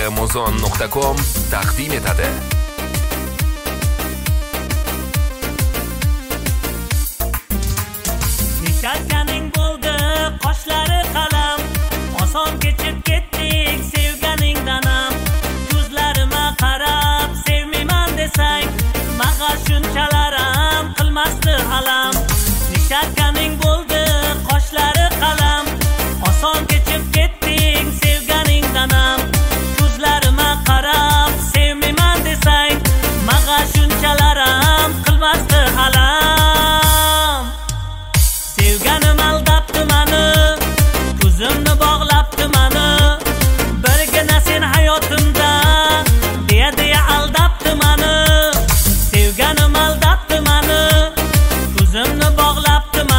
Muzon.com taqdim etadi. Nishadganing bo'ldi qoshlari qalam, oson kechib ketdik sevganing danam. Ko'zlarima qarab sevmayman desang, mag'a shunchalar ham qilmasdi alam. Nishadganing bo'ldi qoshlari qalam, oson kechib ketdik sevganing danam. Ko'zlarima qarab sevmayman desang, mag'a shunchalar ham qilmasdi alam. Sevganim aldabdi mani, ko'zimni bog'labdi mani, birgina sen hayotimda deya aldabdi mani. Sevganim aldabdi mani, ko'zimni bog'labdi mani.